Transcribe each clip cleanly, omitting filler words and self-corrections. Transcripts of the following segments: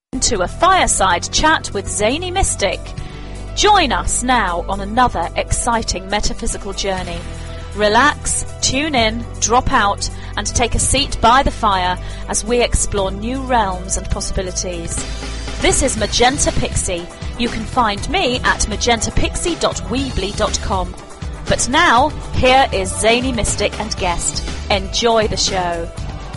To a fireside chat with Zany Mystic. Join us now on another exciting metaphysical journey. Relax, tune in, drop out, and take a seat by the fire as we explore new realms and possibilities. This is Magenta Pixie. You can find me at magentapixie.weebly.com. But now, here is Zany Mystic and guest. Enjoy the show.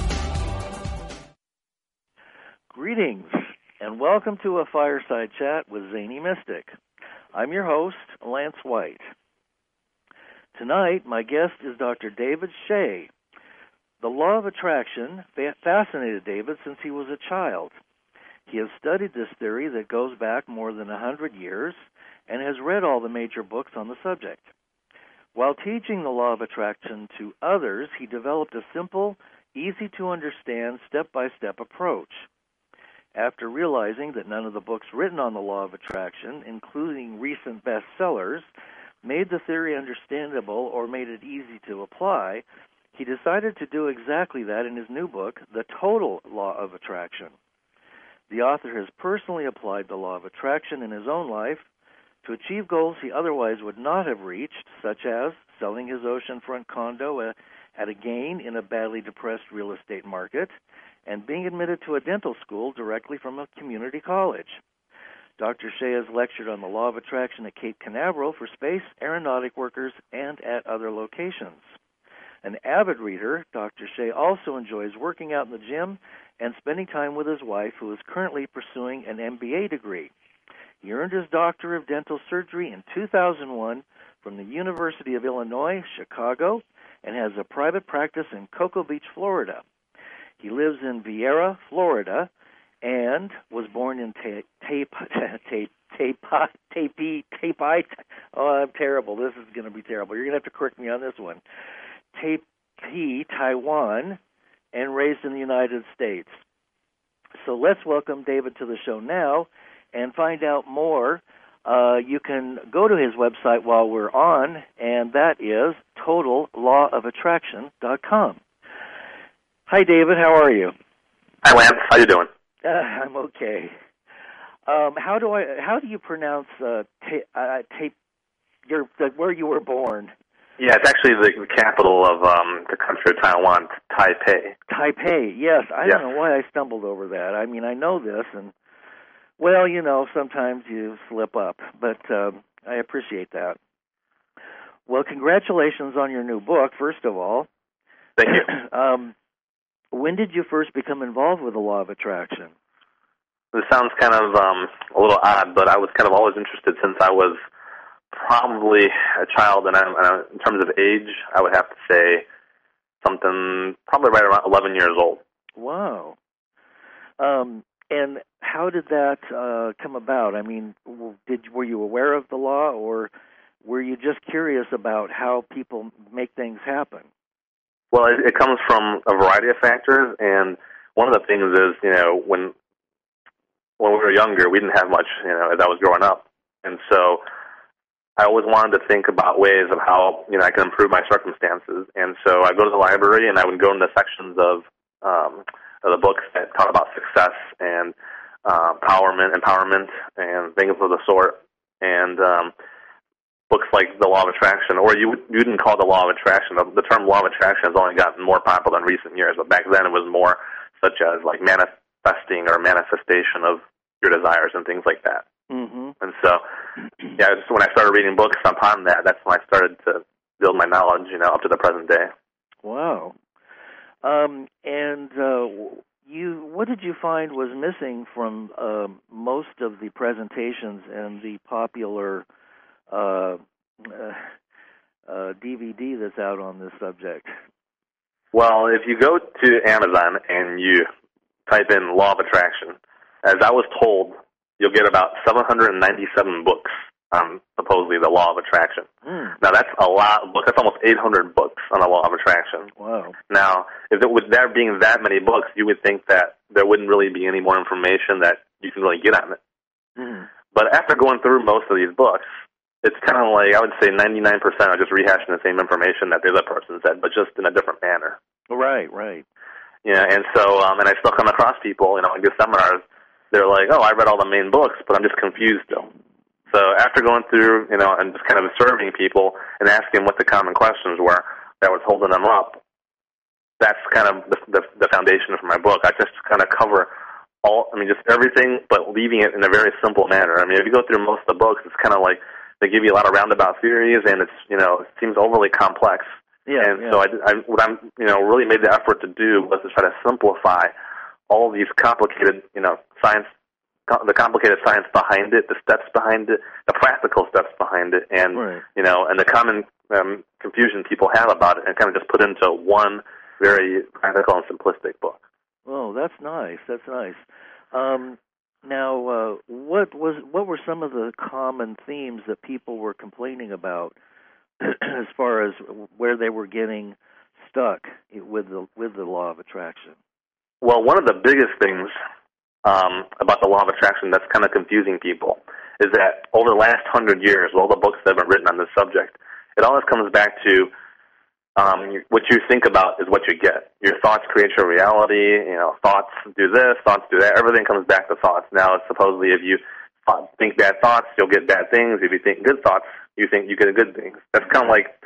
Greetings, and welcome to a fireside chat with Zany Mystic. I'm your host, Lance White. Tonight, my guest is Dr. David Shea. The law of attraction fascinated David since he was a child. He has studied this theory that goes back more than 100 years and has read all the major books on the subject. While teaching the law of attraction to others, he developed a simple, easy-to-understand, step-by-step approach. After realizing that none of the books written on the law of attraction, including recent bestsellers, made the theory understandable or made it easy to apply, he decided to do exactly that in his new book, The Total Law of Attraction. The author has personally applied the law of attraction in his own life to achieve goals he otherwise would not have reached, such as selling his oceanfront condo at a gain in a badly depressed real estate market, and being admitted to a dental school directly from a community college. Dr. Shea has lectured on the law of attraction at Cape Canaveral for space aeronautic workers and at other locations. An avid reader, Dr. Shea also enjoys working out in the gym and spending time with his wife, who is currently pursuing an MBA degree. He earned his Doctor of Dental Surgery in 2001 from the University of Illinois, Chicago, and has a private practice in Cocoa Beach, Florida. He lives in Vieira, Florida, and was born in Oh, I'm terrible. This is going to be terrible. You're going to have to correct me on this one. Taipei, Taiwan, and raised in the United States. So let's welcome David to the show now and find out more. You can go to his website while we're on, and that is totallawofattraction.com. Hi, David. How are you? Hi, Lance. How you doing? I'm okay. How do you pronounce where you were born? Yeah, it's actually the capital of the country of Taiwan, Taipei. Taipei, yes. I don't know why I stumbled over that. I mean, I know this, and, well, you know, sometimes you slip up, but I appreciate that. Well, congratulations on your new book, first of all. Thank you. When did you first become involved with the law of attraction? This sounds kind of a little odd, but I was kind of always interested since I was probably a child, and in terms of age, I would have to say something probably right around 11 years old. Wow. And how did that come about? I mean, were you aware of the law, or were you just curious about how people make things happen? Well, it comes from a variety of factors, and one of the things is, you know, when we were younger, we didn't have much, you know, as I was growing up, and so I always wanted to think about ways of how, you know, I could improve my circumstances, and so I go to the library and I would go into sections of the books that talk about success and empowerment, and things of the sort, and books like The Law of Attraction, or you didn't call it The Law of Attraction. The term Law of Attraction has only gotten more popular in recent years, but back then it was more such as like manifesting or manifestation of your desires and things like that. Mm-hmm. And so, yeah, when I started reading books upon that, that's when I started to build my knowledge, you know, up to the present day. Wow. What did you find was missing from most of the presentations and the popular DVD that's out on this subject? Well, if you go to Amazon and you type in Law of Attraction, as I was told, you'll get about 797 books on supposedly the Law of Attraction. Now, that's a lot of books. That's almost 800 books on the Law of Attraction. Wow. Now, with there being that many books, you would think that there wouldn't really be any more information that you can really get on it. But after going through most of these books, it's kind of like, I would say 99% are just rehashing the same information that the other person said, but just in a different manner. Right, right. Yeah, and so, and I still come across people, you know, I give seminars, they're like, oh, I read all the main books, but I'm just confused still. So after going through, and just kind of observing people and asking what the common questions were that was holding them up, that's kind of the foundation for my book. I just kind of cover just everything, but leaving it in a very simple manner. I mean, if you go through most of the books, it's kind of like they give you a lot of roundabout theories, and it's, it seems overly complex. Yeah. So what I'm really made the effort to do was to try to simplify all these complicated, science, the complicated science behind it, the steps behind it, the practical steps behind it, and right. And the common confusion people have about it, and kind of just put into one very practical and simplistic book. Oh, that's nice. That's nice. Now, what were some of the common themes that people were complaining about as far as where they were getting stuck with the law of attraction? Well, one of the biggest things about the law of attraction that's kind of confusing people is that over the last 100 years, all the books that have been written on this subject, it always comes back to what you think about is what you get. Your thoughts create your reality. Thoughts do this, thoughts do that. Everything comes back to thoughts. Now, supposedly, if you think bad thoughts, you'll get bad things. If you think good thoughts, you think you get good things. That's kind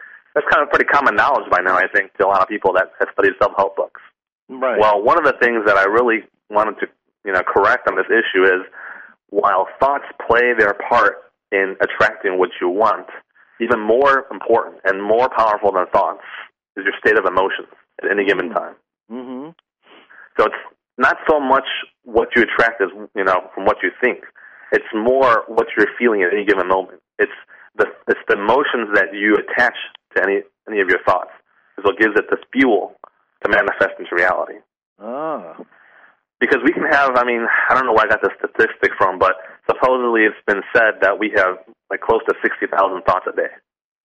of pretty common knowledge by now, I think, to a lot of people that have studied self-help books. Right. Well, one of the things that I really wanted to correct on this issue is, while thoughts play their part in attracting what you want, even more important and more powerful than thoughts is your state of emotions at any given time. Mm-hmm. So it's not so much what you attract as from what you think. It's more what you're feeling at any given moment. It's the emotions that you attach to any of your thoughts is what gives it this fuel to manifest into reality. Ah. Because we can have, I don't know where I got this statistic from, but supposedly it's been said that we have close to 60,000 thoughts a day.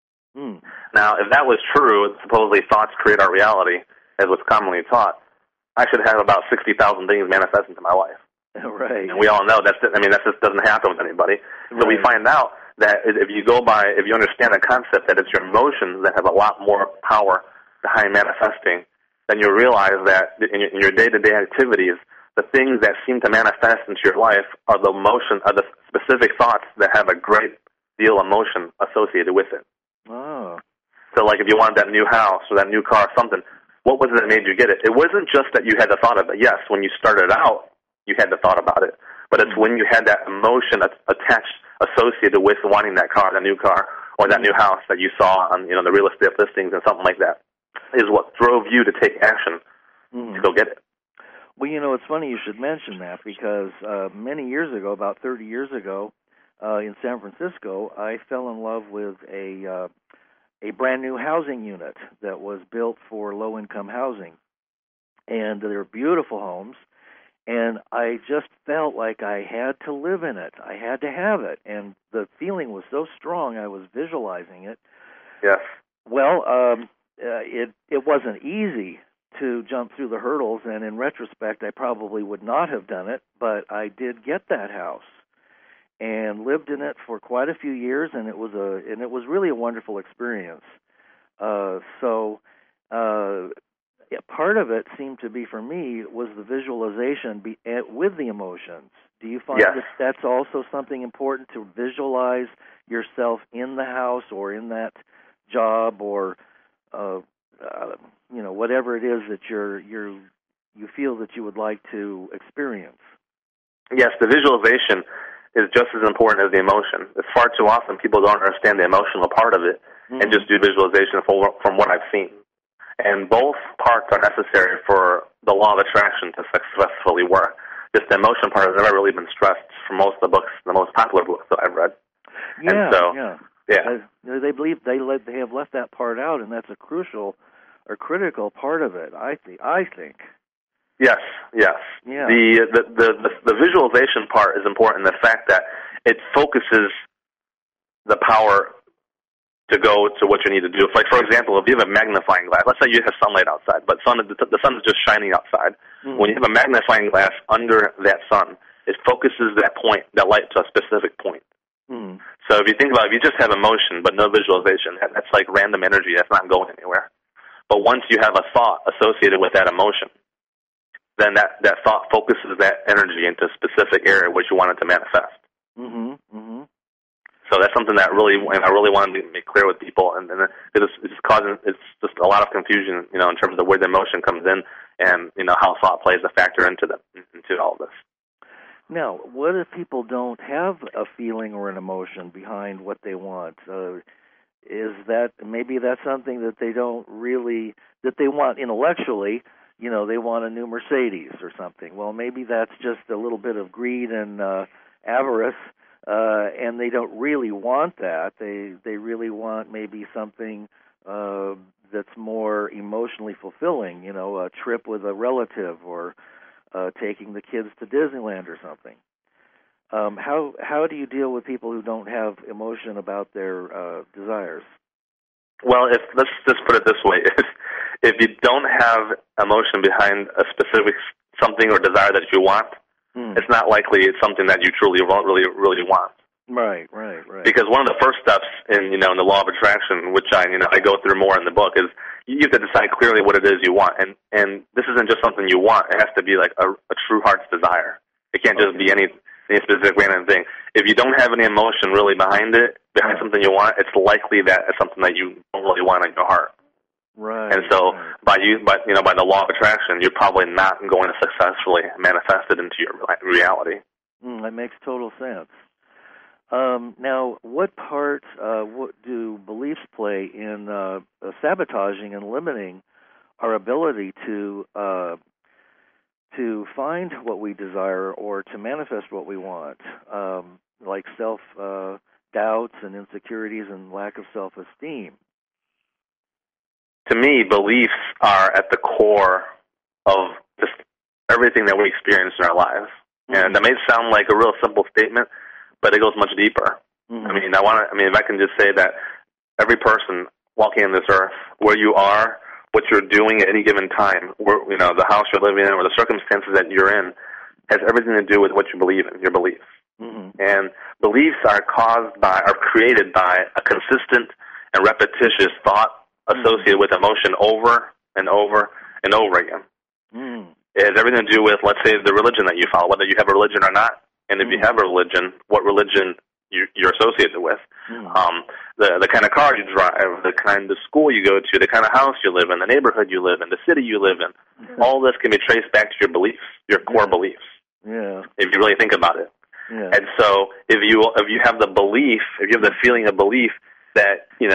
Mm. Now, if that was true, supposedly thoughts create our reality, as what's commonly taught, I should have about 60,000 things manifest into my life. Right. And we all know that just doesn't happen with anybody. So we find out that if you understand the concept that it's your emotions that have a lot more power behind manifesting, then you'll realize that in your day-to-day activities, the things that seem to manifest into your life are the specific thoughts that have a great deal of emotion associated with it. Oh. So, if you wanted that new house or that new car or something, what was it that made you get it? It wasn't just that you had the thought of it. Yes, when you started out, you had the thought about it. But it's when you had that emotion attached, associated with wanting that car, that new car, or that new house that you saw on the real estate listings and something like that, is what drove you to take action to go get it. Well, it's funny you should mention that because many years ago, about 30 years ago, in San Francisco, I fell in love with a brand new housing unit that was built for low-income housing. And they're beautiful homes, and I just felt like I had to live in it. I had to have it, and the feeling was so strong, I was visualizing it. Yes. Well, it wasn't easy to jump through the hurdles, and in retrospect, I probably would not have done it, but I did get that house and lived in it for quite a few years, and it was really a wonderful experience. Part of it seemed to be, for me, was the visualization with the emotions. Do you find that that's also something important, to visualize yourself in the house or in that job or whatever it is that you feel that you would like to experience? Yes, the visualization is just as important as the emotion. It's far too often people don't understand the emotional part of it and just do visualization from what I've seen. And both parts are necessary for the law of attraction to successfully work. Just the emotion part has never really been stressed for most of the books, the most popular books that I've read. They believe they have left that part out, and that's a crucial or critical part of it, I think. Yes. Yeah. The visualization part is important in the fact that it focuses the power to go to what you need to do. Like, for example, if you have a magnifying glass, let's say you have sunlight outside, but the sun is just shining outside. When you have a magnifying glass under that sun, it focuses that light to a specific point. So if you think about it, if you just have emotion but no visualization, that's like random energy that's not going anywhere. But once you have a thought associated with that emotion, then that thought focuses that energy into a specific area which you want it to manifest. Mm-hmm. Mm-hmm. So that's something that I really wanted to make clear with people, and it's just a lot of confusion, in terms of where the emotion comes in, and how thought plays a factor into all of this. Now, what if people don't have a feeling or an emotion behind what they want? Is that maybe that's something that they don't really that they want intellectually? They want a new Mercedes or something. Well, maybe that's just a little bit of greed and avarice. And they don't really want that. They really want maybe something that's more emotionally fulfilling, a trip with a relative or taking the kids to Disneyland or something. How do you deal with people who don't have emotion about their desires? Well, let's just put it this way. If you don't have emotion behind a specific something or desire that you want, it's not likely it's something that you truly really want. Right. Because one of the first steps in the law of attraction, which I go through more in the book, is you have to decide clearly what it is you want, and this isn't just something you want. It has to be like a true heart's desire. It can't just be any specific random thing. If you don't have any emotion really behind something you want, it's likely that it's something that you don't really want in your heart. Right. And so by the law of attraction, you're probably not going to successfully manifest it into your reality. That makes total sense. Now, what part what do beliefs play in sabotaging and limiting our ability to find what we desire or to manifest what we want, like self-doubts and insecurities and lack of self-esteem? To me, beliefs are at the core of just everything that we experience in our lives. And that may sound like a real simple statement, but it goes much deeper. I mean, if I can just say that every person walking on this earth, where you are, what you're doing at any given time, the house you're living in or the circumstances that you're in, has everything to do with what you believe in, your beliefs. And beliefs are created by a consistent and repetitious thought associated with emotion over and over and over again. It has everything to do with, let's say, the religion that you follow, whether you have a religion or not. And if you have a religion, what religion you're associated with. The kind of car you drive, the kind of school you go to, the kind of house you live in, the neighborhood you live in, the city you live in. All this can be traced back to your beliefs, your core beliefs. Yeah. If you really think about it. Yeah. And so if you have the belief, if you have the feeling of belief that, you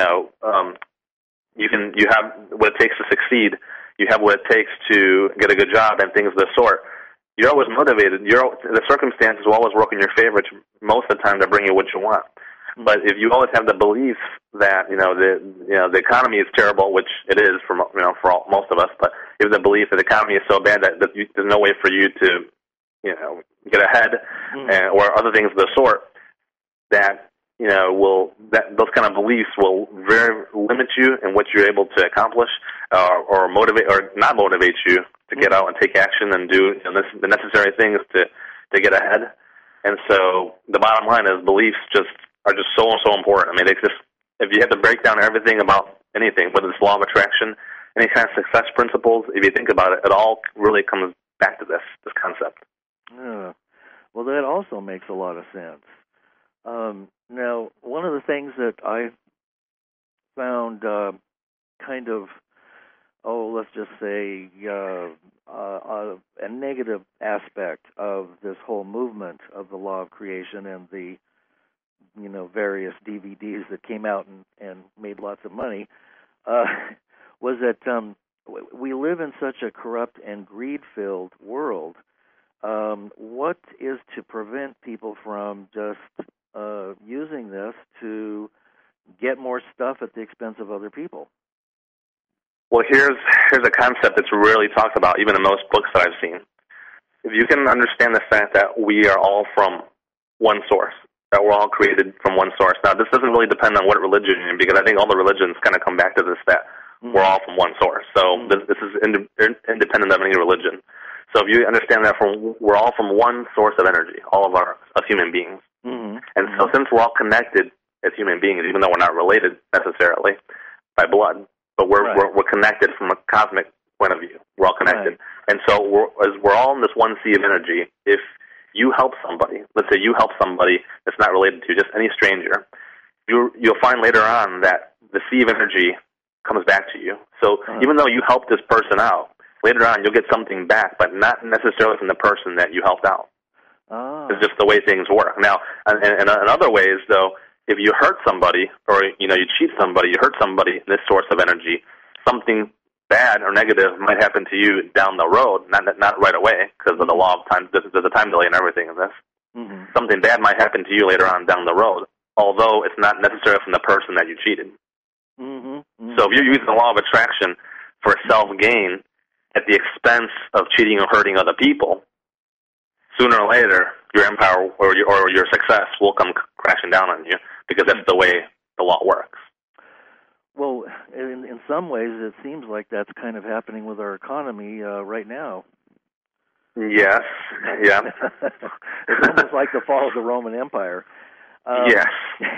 have what it takes to succeed, you have what it takes to get a good job and things of the sort, you're always motivated. The circumstances will always work in your favor most of the time to bring you what you want. But if you always have the belief that the economy is terrible, which it is for most of us, but if the belief that the economy is so bad that there's no way for you to get ahead, or other things of the sort, that those kind of beliefs will very limit you in what you're able to accomplish, or motivate or not motivate you to get out and take action and do the necessary things to get ahead. And so the bottom line is beliefs are just so important. I mean, if you have to break down everything about anything, whether it's law of attraction, any kind of success principles, if you think about it, it all really comes back to this concept. Yeah. Well, that also makes a lot of sense. Now, one of the things that I found kind of, let's just say, a negative aspect of this whole movement of the law of creation and the, various DVDs that came out and made lots of money, was that we live in such a corrupt and greed-filled world. What is to prevent people from just using this to get more stuff at the expense of other people? Well, here's a concept that's rarely talked about, even in most books that I've seen. If you can understand the fact that we are all from one source, that we're all created from one source. Now, this doesn't really depend on what religion you're in, because I think all the religions kind of come back to this, that we're all from one source. So this is independent of any religion. So if you understand that we're all from one source of energy, all of human beings. And so since we're all connected as human beings, even though we're not related necessarily by blood, but we're connected from a cosmic point of view. We're all connected. And so we're all in this one sea of energy. If you help somebody, let's say you help somebody that's not related to you, just any stranger, you'll find later on that the sea of energy comes back to you. So even though you helped this person out, later on you'll get something back, but not necessarily from the person that you helped out. It's just the way things work. Now, in other ways, though, if you hurt somebody or you cheat somebody, you hurt somebody in this source of energy, something bad or negative might happen to you down the road, not right away because of the law of time. There's a time delay in everything in this. Mm-hmm. Something bad might happen to you later on down the road, although it's not necessarily from the person that you cheated. Mm-hmm. Mm-hmm. So if you're using the law of attraction for self-gain at the expense of cheating or hurting other people, sooner or later your empire or your success will come crashing down on you because that's the way the law works. Well, in some ways, it seems like that's kind of happening with our economy right now. Yes, yeah. It's almost like the fall of the Roman Empire. Yes.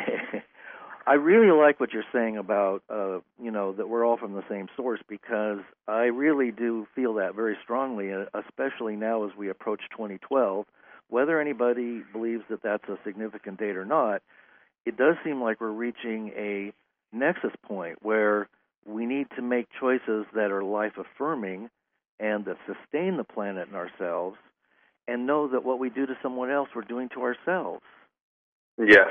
I really like what you're saying about, that we're all from the same source, because I really do feel that very strongly, especially now as we approach 2012. Whether anybody believes that that's a significant date or not, it does seem like we're reaching a nexus point where we need to make choices that are life-affirming and that sustain the planet and ourselves, and know that what we do to someone else we're doing to ourselves. Yes.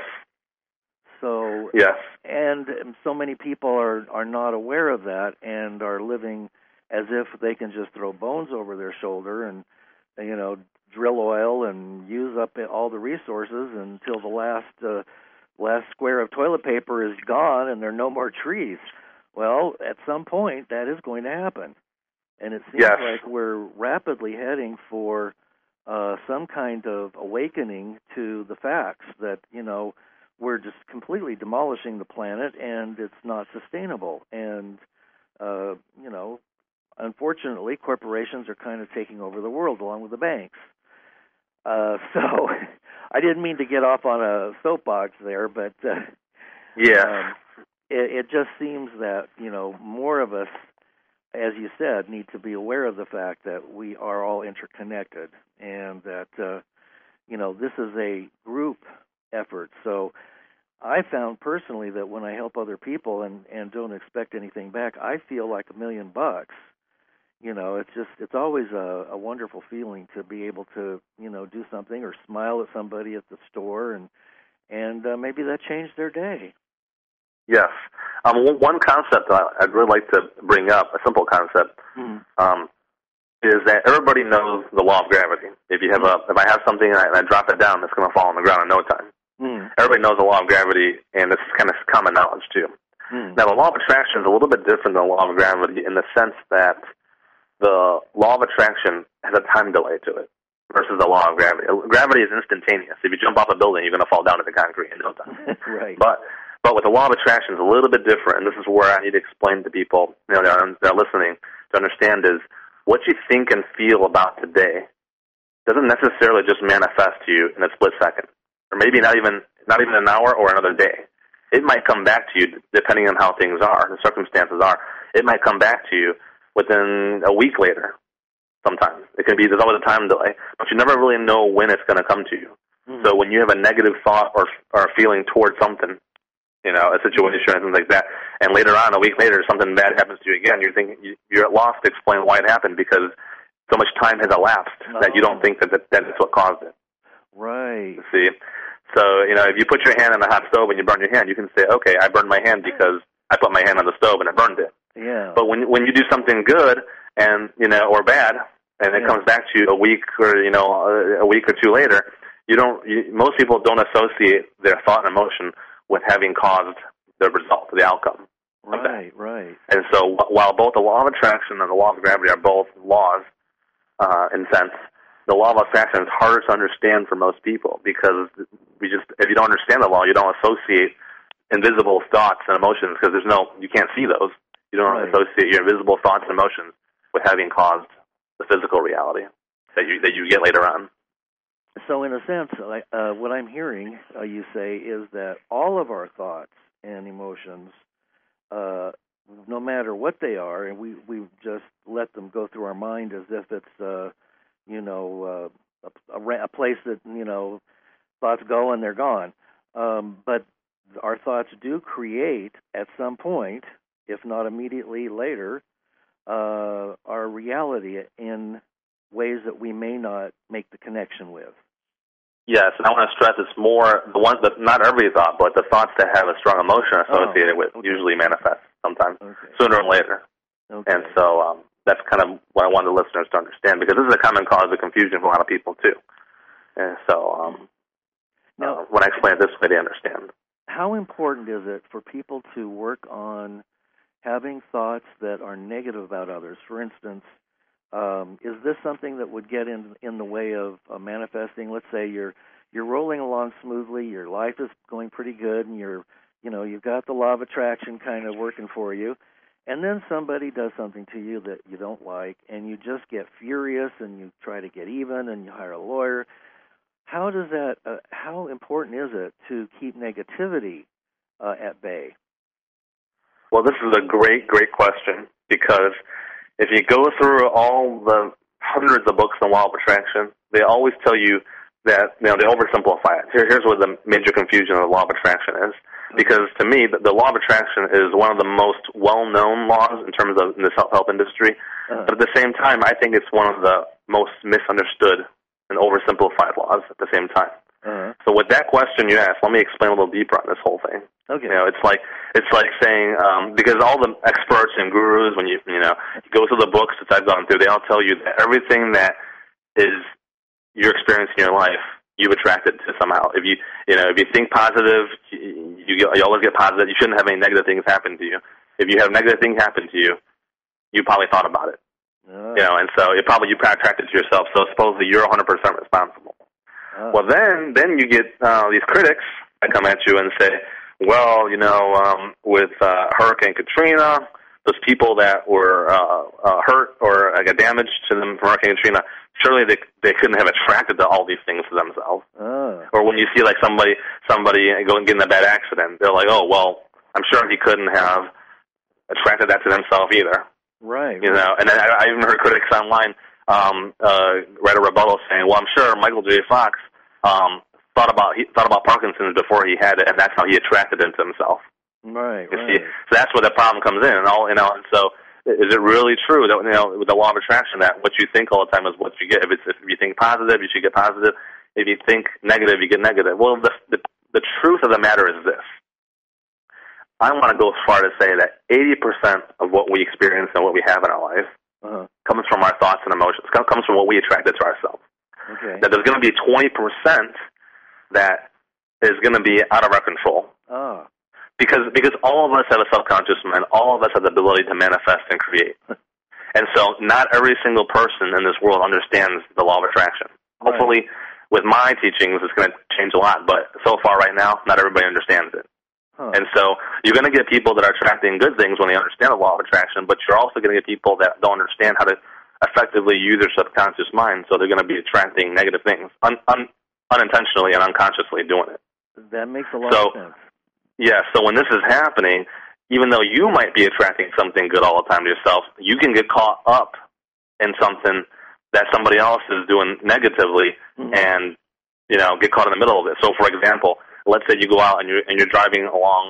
So, yes. And so many people are not aware of that and are living as if they can just throw bones over their shoulder and, drill oil and use up all the resources until the last square of toilet paper is gone and there are no more trees. Well, at some point, that is going to happen. And it seems like we're rapidly heading for some kind of awakening to the facts that, we're just completely demolishing the planet and it's not sustainable. And, unfortunately, corporations are kind of taking over the world along with the banks. So I didn't mean to get off on a soapbox there, but it just seems that, more of us, as you said, need to be aware of the fact that we are all interconnected and that, this is a group effort. So I found personally that when I help other people and don't expect anything back, I feel like $1 million. It's always a wonderful feeling to be able to, do something or smile at somebody at the store and maybe that changed their day. Yes. One concept I'd really like to bring up, a simple concept, is that everybody knows the law of gravity. If I have something and I drop it down, it's going to fall on the ground in no time. Everybody knows the law of gravity, and this is kind of common knowledge too. Now, the law of attraction is a little bit different than the law of gravity in the sense that the law of attraction has a time delay to it versus the law of gravity. Gravity is instantaneous. If you jump off a building, you're going to fall down to the concrete in no time. Right. But with the law of attraction, it's a little bit different, and this is where I need to explain to people that are listening to understand is what you think and feel about today doesn't necessarily just manifest to you in a split second, or maybe not even an hour or another day. It might come back to you depending on how things are, the circumstances are. It might come back to you within a week later. Sometimes there's always a time delay, but you never really know when it's going to come to you. So when you have a negative thought or feeling towards something, a situation or something like that, and later on, a week later, something bad happens to you again, you're at loss to explain why it happened because so much time has elapsed that you don't think that is what caused it. Right. See? So, if you put your hand on the hot stove and you burn your hand, you can say, okay, I burned my hand because I put my hand on the stove and it burned it. Yeah. But when you do something good and, or bad, and it comes back to you a week or, a week or two later, most people don't associate their thought and emotion with having caused the result, the outcome. Right, right. And so while both the law of attraction and the law of gravity are both laws, in a sense, the law of attraction is harder to understand for most people because if you don't understand the law, you don't associate invisible thoughts and emotions because you can't see those. You don't associate your invisible thoughts and emotions with having caused the physical reality that you get later on. So in a sense, what I'm hearing you say is that all of our thoughts and emotions no matter what they are, and we just let them go through our mind as if it's a place that thoughts go and they're gone. But our thoughts do create at some point, if not immediately later, our reality in ways that we may not make the connection with. Yes, and I want to stress it's more the ones that, not every thought, but the thoughts that have a strong emotion associated with usually manifest sometimes, sooner or later. Okay. And so that's kind of what I want the listeners to understand, because this is a common cause of confusion for a lot of people too. And so now, when I explain it this way, they understand. How important is it for people to work on having thoughts that are negative about others? For instance, is this something that would get in the way of manifesting? Let's say you're rolling along smoothly, your life is going pretty good, and you've got the law of attraction kind of working for you, and then somebody does something to you that you don't like, and you just get furious, and you try to get even, and you hire a lawyer. How does that? How important is it to keep negativity at bay? Well, this is a great question, because if you go through all the hundreds of books on law of attraction, they always tell you that, they oversimplify it. Here's where the major confusion of the law of attraction is. Because to me, the law of attraction is one of the most well-known laws in terms of in the self-help industry. But at the same time, I think it's one of the most misunderstood and oversimplified laws at the same time. So with that question you asked, let me explain a little deeper on this whole thing. Okay. It's like saying, because all the experts and gurus, when you go through the books that I've gone through, they all tell you that everything that is you're experiencing in your life, you've attracted to somehow. If you think positive, you always get positive. You shouldn't have any negative things happen to you. If you have negative things happen to you, you probably thought about it. And so you attracted to yourself. So supposedly you're 100% responsible. Well, then you get these critics that come at you and say, well, with Hurricane Katrina, those people that were hurt or got damaged to them from Hurricane Katrina, surely they couldn't have attracted to all these things to themselves. Or when you see like somebody go and get in a bad accident, they're like, oh, well, I'm sure he couldn't have attracted that to himself either. Right. And then I even heard critics online write a rebuttal saying, well, I'm sure Michael J. Fox thought about Parkinson's before he had it, and that's how he attracted it to himself. Right. See? So that's where the problem comes in, and and so is it really true that with the law of attraction that what you think all the time is what you get? If you think positive, you should get positive. If you think negative, you get negative. Well, the truth of the matter is this. I want to go as far to say that 80% of what we experience and what we have in our life comes from our thoughts and emotions. Comes from what we attracted to ourselves. Okay. That there's going to be 20% that is going to be out of our control. Because all of us have a subconscious mind. All of us have the ability to manifest and create. And so not every single person in this world understands the law of attraction. Right. Hopefully, with my teachings, it's going to change a lot. But so far right now, not everybody understands it. And so you're going to get people that are attracting good things when they understand the law of attraction, but you're also going to get people that don't understand how to effectively use their subconscious mind, so they're going to be attracting negative things unintentionally and unconsciously doing it. That makes a lot of sense. Yeah, so when this is happening, even though you might be attracting something good all the time to yourself, you can get caught up in something that somebody else is doing negatively and, get caught in the middle of it. So, for example, let's say you go out and you're driving along,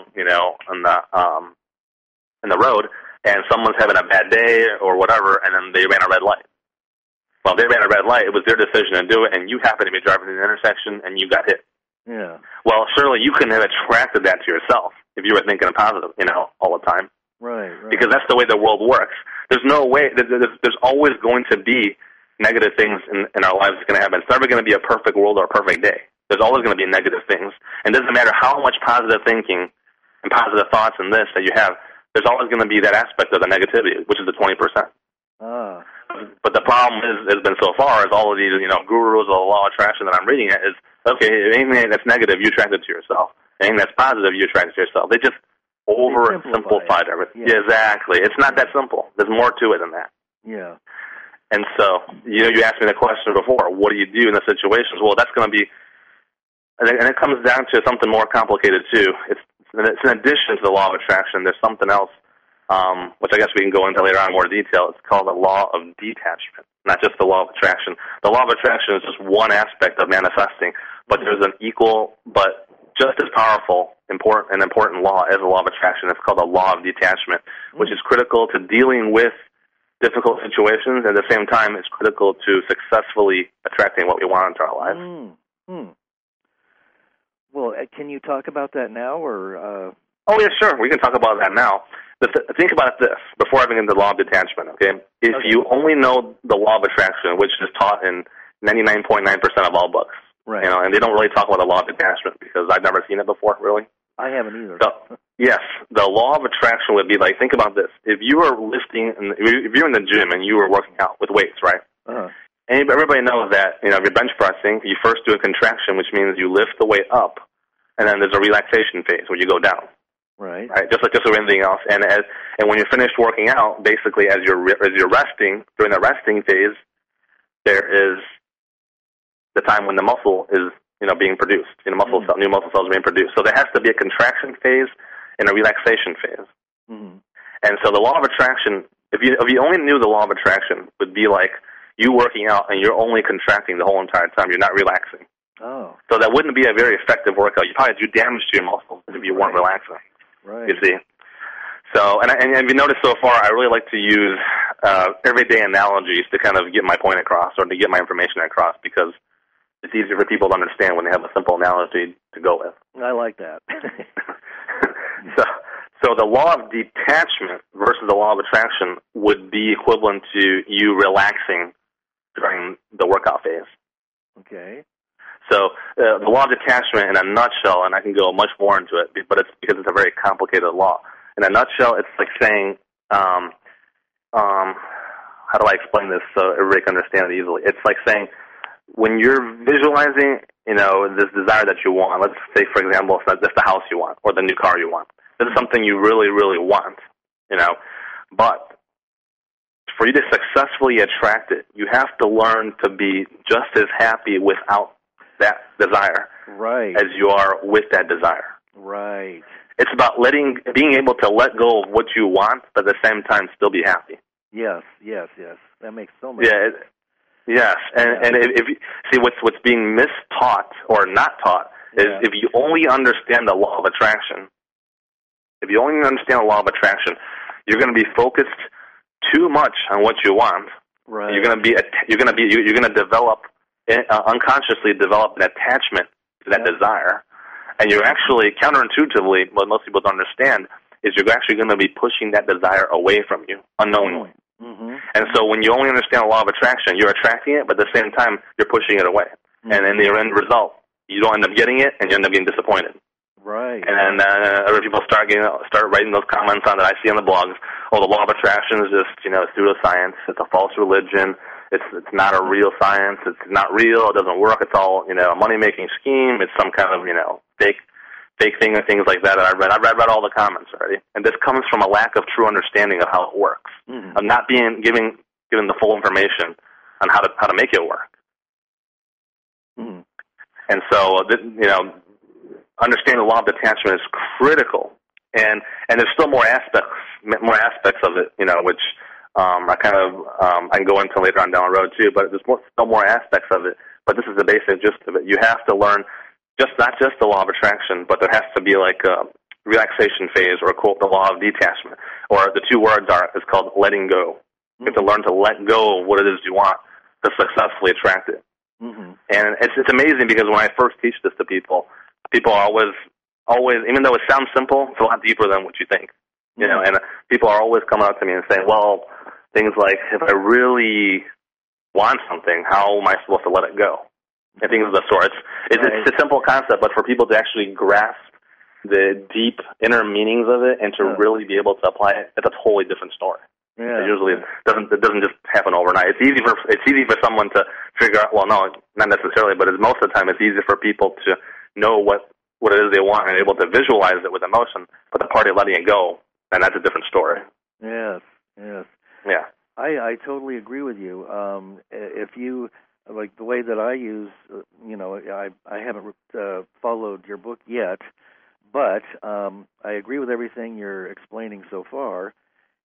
on the road, and someone's having a bad day or whatever, and then they ran a red light. Well, they ran a red light. It was their decision to do it, and you happened to be driving in the intersection, and you got hit. Yeah. Well, surely you couldn't have attracted that to yourself if you were thinking positive, all the time. Right. Because that's the way the world works. There's no way. There's always going to be negative things in our lives that's going to happen. It's never going to be a perfect world or a perfect day. There's always going to be negative things. And it doesn't matter how much positive thinking and positive thoughts and this that you have, there's always going to be that aspect of the negativity, which is the 20%. But the problem has been so far is all of these, gurus of the law of attraction that I'm reading is, okay, anything that's negative, you attract it to yourself. Anything that's positive, you attract it to yourself. They just oversimplified everything. Yeah, exactly. It's not that simple. There's more to it than that. Yeah. And so, you asked me the question before, what do you do in the situations? Well, that's going to be, and it comes down to something more complicated too. It's in addition to the law of attraction, there's something else which I guess we can go into later on in more detail. It's called the law of detachment, not just the law of attraction. The law of attraction is just one aspect of manifesting, but there's an equal but just as powerful, important law as the law of attraction. It's called the law of detachment, which is critical to dealing with difficult situations. At the same time, it's critical to successfully attracting what we want into our lives. Well, can you talk about that now, or? Oh, yeah, sure. We can talk about that now. Think about it this, before I begin the law of detachment, okay? If you only know the law of attraction, which is taught in 99.9% of all books, right? You know, and they don't really talk about the law of detachment because I've never seen it before, really. I haven't either. So, yes, the law of attraction would be like, think about this. If you were lifting, if you're in the gym and you were working out with weights, right? Uh-huh. And everybody knows that, you know, if you're bench pressing, you first do a contraction, which means you lift the weight up, and then there's a relaxation phase where you go down. Right. Just like anything else. And when you're finished working out, basically as you're resting, during the resting phase, there is the time when the muscle is, you know, being produced. You know, new muscle cells are being produced. So there has to be a contraction phase and a relaxation phase. Mm-hmm. And so the law of attraction, if you only knew the law of attraction, would be like you working out and you're only contracting the whole entire time. You're not relaxing. Oh. So that wouldn't be a very effective workout. You probably do damage to your muscles if you weren't relaxing. Right. You see. So, and if you notice so far, I really like to use everyday analogies to kind of get my point across or to get my information across because it's easier for people to understand when they have a simple analogy to go with. I like that. So the law of detachment versus the law of attraction would be equivalent to you relaxing during the workout phase. Okay. So the law of detachment in a nutshell, and I can go much more into it, but it's because it's a very complicated law. In a nutshell, it's like saying, how do I explain this so everybody can understand it easily? It's like saying when you're visualizing, you know, this desire that you want, let's say, for example, if that's the house you want or the new car you want. This is something you really, really want, you know, but for you to successfully attract it, you have to learn to be just as happy without that desire as you are with that desire. Right. It's about being able to let go of what you want, but at the same time still be happy. Yes. That makes so much sense. Yes, and if you see what's being mistaught or not taught is if you only understand the law of attraction. If you only understand the law of attraction, you're going to be focused too much on what you want. Right. You're going to develop unconsciously develop an attachment to that desire, and you're actually counterintuitively, what most people don't understand is you're actually going to be pushing that desire away from you unknowingly. Mm-hmm. And so when you only understand the law of attraction, you're attracting it, but at the same time you're pushing it away. Mm-hmm. And in the end result, you don't end up getting it, and you end up getting disappointed. Right. And then other people start writing those comments on that I see on the blogs. Oh, the law of attraction is just, you know, pseudoscience. It's a false religion. It's not a real science. It's not real. It doesn't work. It's all, you know, a money-making scheme. It's some kind of, you know, fake thing and things like that. I've read all the comments already. And this comes from a lack of true understanding of how it works, of not being given the full information on how to make it work. Mm. And so, you know, understanding the law of detachment is critical. And there's still more aspects of it, you know, which I can go into later on down the road too. But there's still more aspects of it. But this is the basic gist of it. You have to learn not just the law of attraction, but there has to be like a relaxation phase, or quote, the law of detachment. Or the two words it's called letting go. You have to learn to let go of what it is you want to successfully attract it. Mm-hmm. And it's amazing because when I first teach this to people are always, even though it sounds simple, it's a lot deeper than what you think. You know, and people are always coming up to me and saying, well, things like, if I really want something, how am I supposed to let it go? And things of the sort. It's a simple concept, but for people to actually grasp the deep inner meanings of it and to really be able to apply it, it's a totally different story. Yeah. It doesn't just happen overnight. It's easy for someone to figure out. Well, no, not necessarily, but most of the time, it's easy for people to know what it is they want and able to visualize it with emotion. But the part of letting it go, and that's a different story. Yes. Yeah. I totally agree with you. If you like the way that I use, you know, I haven't followed your book yet, but I agree with everything you're explaining so far.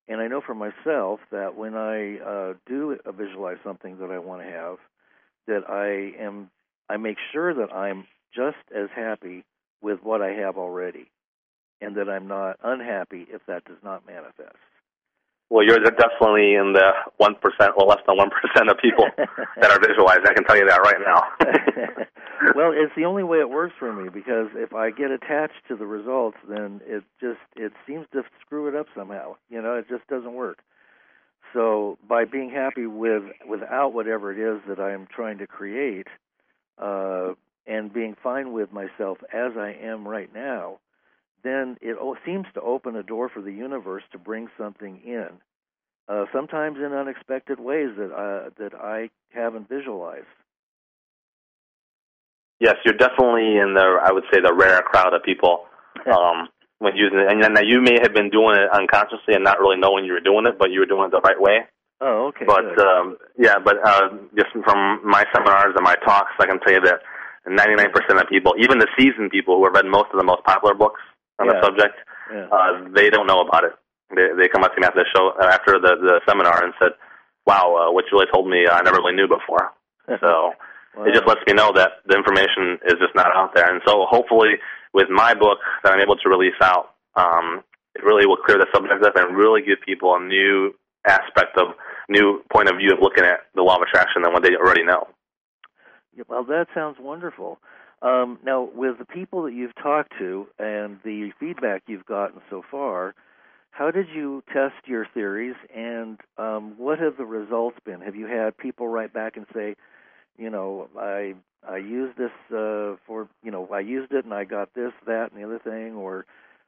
And I know for myself that when I do visualize something that I want to have, that I make sure that I'm just as happy with what I have already, and that I'm not unhappy if that does not manifest. Well, you're definitely in the 1%, or less than 1% of people that are visualized. I can tell you that right now. Well, it's the only way it works for me, because if I get attached to the results, then it seems to screw it up somehow. It just doesn't work. So by being happy without whatever it is that I'm trying to create, and being fine with myself as I am right now, then it seems to open a door for the universe to bring something in, sometimes in unexpected ways that I haven't visualized. Yes, you're definitely in I would say, the rare crowd of people when using it. And now you may have been doing it unconsciously and not really knowing you were doing it, but you were doing it the right way. Oh, okay. But just from my seminars and my talks, I can tell you that 99% of people, even the seasoned people who have read most of the most popular books on the subject, they don't know about it. They come up to me after the seminar and said, "Wow, what you really told me, I never really knew before." So. Wow. It just lets me know that the information is just not out there. And so hopefully with my book that I'm able to release out, it really will clear the subject up and really give people a new point of view of looking at the law of attraction than what they already know. Yeah, well, that sounds wonderful. Now, with the people that you've talked to and the feedback you've gotten so far, how did you test your theories, and what have the results been? Have you had people write back and say, I used this I used it and I got this, that, and the other thing, or,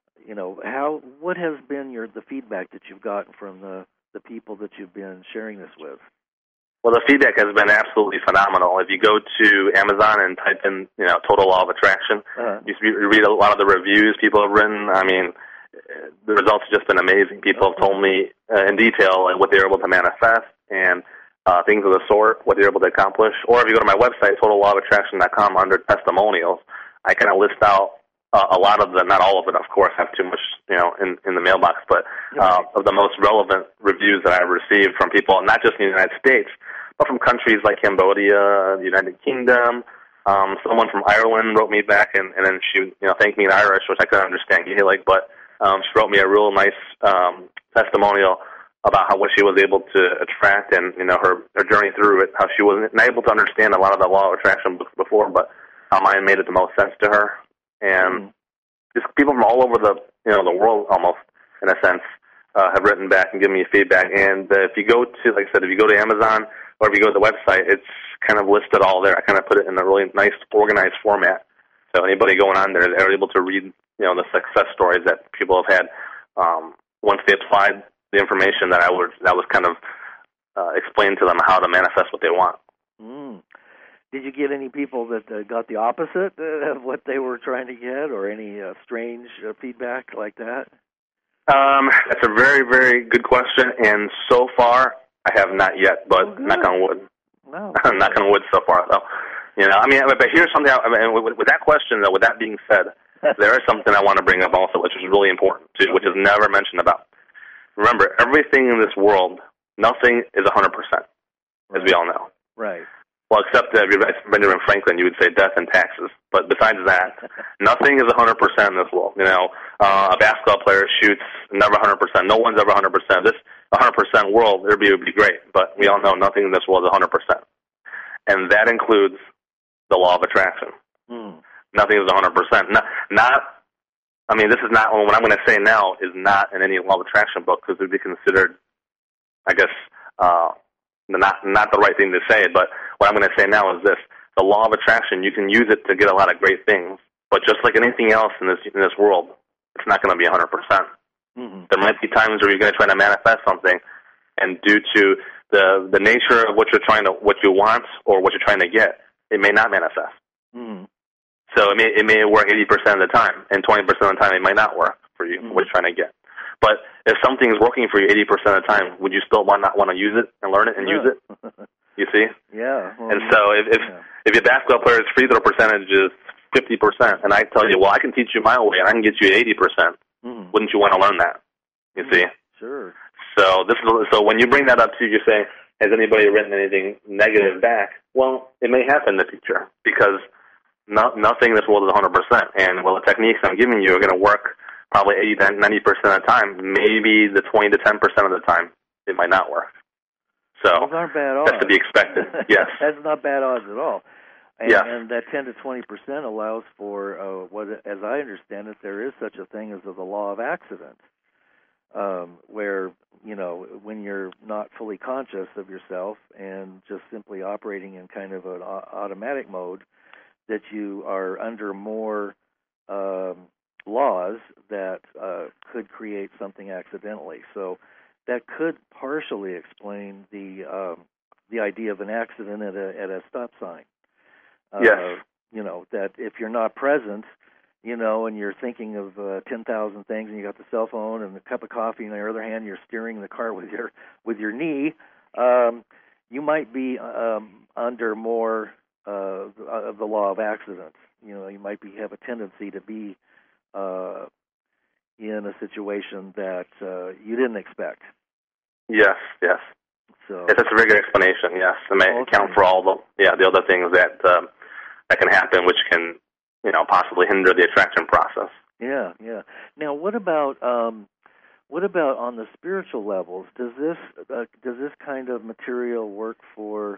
what has been the feedback that you've gotten from the people that you've been sharing this with? Well, the feedback has been absolutely phenomenal. If you go to Amazon and type in, Total Law of Attraction, you read a lot of the reviews people have written. I mean, the results have just been amazing. People have told me in detail what they were able to manifest and things of the sort, what they're able to accomplish. Or if you go to my website, TotalLawOfAttraction.com, under testimonials, I kind of list out a lot of them, not all of it, of course, I have too much, in the mailbox, but of the most relevant reviews that I've received from people, not just in the United States, but from countries like Cambodia, the United Kingdom. Someone from Ireland wrote me back, and then she, thanked me in Irish, which I couldn't understand Gaelic, but she wrote me a real nice testimonial about what she was able to attract and, her journey through it, how she wasn't able to understand a lot of the law of attraction books before, but how mine made it the most sense to her. And just people from all over the world, almost, in a sense, have written back and given me feedback. And if you go to, like I said, if you go to Amazon or if you go to the website, it's kind of listed all there. I kind of put it in a really nice, organized format. So anybody going on there, they're able to read, the success stories that people have had once they applied the information that was kind of explained to them how to manifest what they want. Did you get any people that got the opposite of what they were trying to get, or any strange feedback like that? That's a very, very good question, and so far I have not yet, but knock on wood. Wow. Knock on wood so far, though. But here's something, with that question, though, with that being said, there is something I want to bring up also, which is really important, too, which is never mentioned about. Remember, everything in this world, nothing is 100%, as we all know. Right. Well, except if you're Benjamin Franklin, you would say death and taxes. But besides that, nothing is 100% in this world. A basketball player shoots never 100%. No one's ever 100%. This 100% world, it would be great. But we all know nothing in this world is 100%. And that includes the law of attraction. Nothing is 100%. This is not, what I'm going to say now is not in any law of attraction book, because it would be considered, I guess, not the right thing to say, but what I'm going to say now is this. The law of attraction, you can use it to get a lot of great things, but just like anything else in this world, it's not going to be 100%. There might be times where you're going to try to manifest something, and due to the nature of what you want or what you're trying to get, it may not manifest. So it may work 80% of the time, and 20% of the time it might not work for you, what you're trying to get. But if something is working for you 80% of the time, would you still not want to use it and learn it and use it? You see? Yeah. Well, and so if your basketball player's free throw percentage is 50%, and I tell you, well, I can teach you my way and I can get you 80%, wouldn't you want to learn that? You see? Sure. So when you bring that up to, you're saying, has anybody written anything negative back? Well, it may happen in the future because nothing in this world is 100%. And the techniques I'm giving you are going to work probably 80 to 90% of the time. Maybe the 20 to 10% of the time it might not work. So those aren't bad odds. That's to be expected. Yes, that's not bad odds at all. And, yes. and that 10 to 20% allows for what, as I understand it, there is such a thing as the law of accident, where when you're not fully conscious of yourself and just simply operating in kind of an automatic mode, that you are under more laws that could create something accidentally. So that could partially explain the idea of an accident at a stop sign. Yes. That if you're not present, and you're thinking of 10,000 things, and you got the cell phone and a cup of coffee, and on the other hand, you're steering the car with your knee, you might be under more of the law of accidents. You might have a tendency to be in a situation that you didn't expect. Yes, yes. So that's a very good explanation. Yes, it may account for all the other things that can happen, which can possibly hinder the attraction process. Yeah, yeah. Now, what about on the spiritual levels? Does this kind of material work for?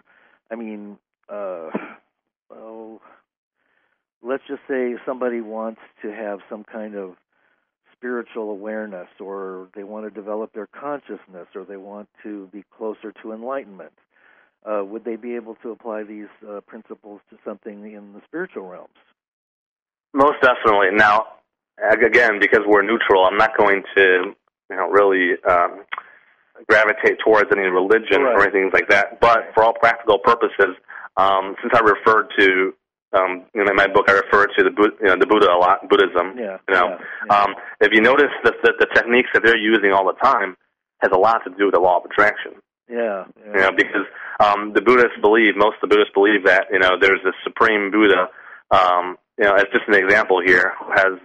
Let's just say somebody wants to have some kind of spiritual awareness, or they want to develop their consciousness, or they want to be closer to enlightenment. Would they be able to apply these principles to something in the spiritual realms? Most definitely. Now, again, because we're neutral, I'm not going to really gravitate towards any religion or anything like that. But for all practical purposes, since I referred to in my book, I refer to the Buddha a lot, Buddhism. Yeah. If you notice the techniques that they're using all the time has a lot to do with the law of attraction. Yeah. Because the Buddhists believe, most of the Buddhists believe that there's a supreme Buddha. As just an example here, who has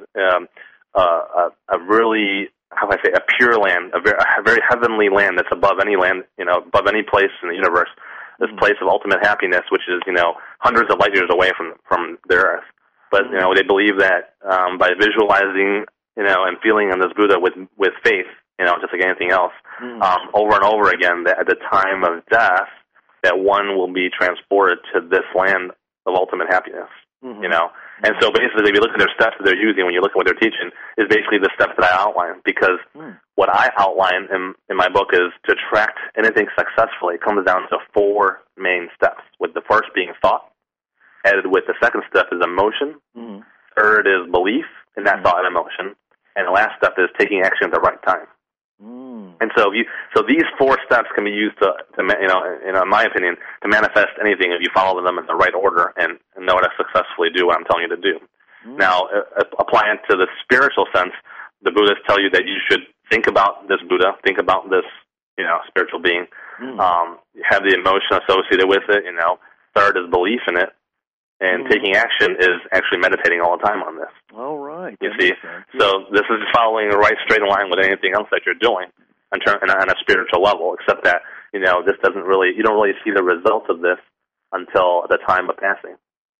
a really, how do I say, a pure land, a very heavenly land that's above any land, above any place in the universe. This place of ultimate happiness, which is hundreds of light years away from the Earth. But they believe that by visualizing and feeling on this Buddha with faith, just like anything else, over and over again, that at the time of death, that one will be transported to this land of ultimate happiness. And so basically, if you look at their steps that they're using, when you look at what they're teaching, is basically the steps that I outline. Because what I outline in my book is to attract anything successfully. It comes down to 4 main steps, with the first being thought, added with the second step is emotion, third is belief in that thought and emotion, and the last step is taking action at the right time. And so these 4 steps can be used to in my opinion, to manifest anything if you follow them in the right order and know how to successfully do what I'm telling you to do. Now, applying it to the spiritual sense, the Buddhists tell you that you should think about this Buddha, think about this, spiritual being, have the emotion associated with it, Third is belief in it, and taking action is actually meditating all the time on this. All right. You see? So this is following the right straight line with anything else that you're doing on a spiritual level, except that, this doesn't really, you don't really see the results of this until the time of passing.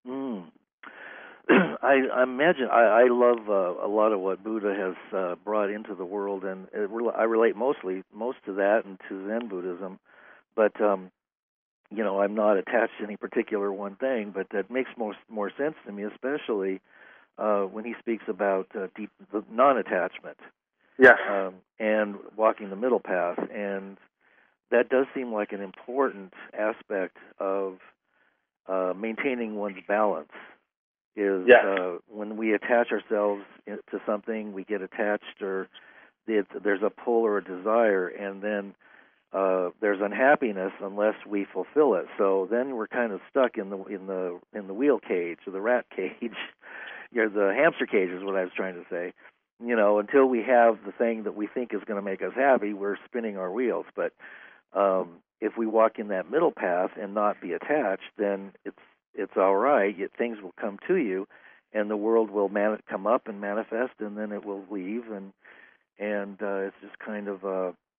I imagine, I love a lot of what Buddha has brought into the world, and I relate most to that and to Zen Buddhism, but I'm not attached to any particular one thing, but that makes more sense to me, especially when he speaks about deep non-attachment. Yes. And walking the middle path, and that does seem like an important aspect of maintaining one's balance. When we attach ourselves to something, we get attached, or there's a pull or a desire, and then there's unhappiness unless we fulfill it. So then we're kind of stuck in the wheel cage, or the rat cage, the hamster cage is what I was trying to say. Until we have the thing that we think is going to make us happy, we're spinning our wheels. But if we walk in that middle path and not be attached, then it's all right. Things will come to you, and the world will come up and manifest, and then it will leave, and it's just kind of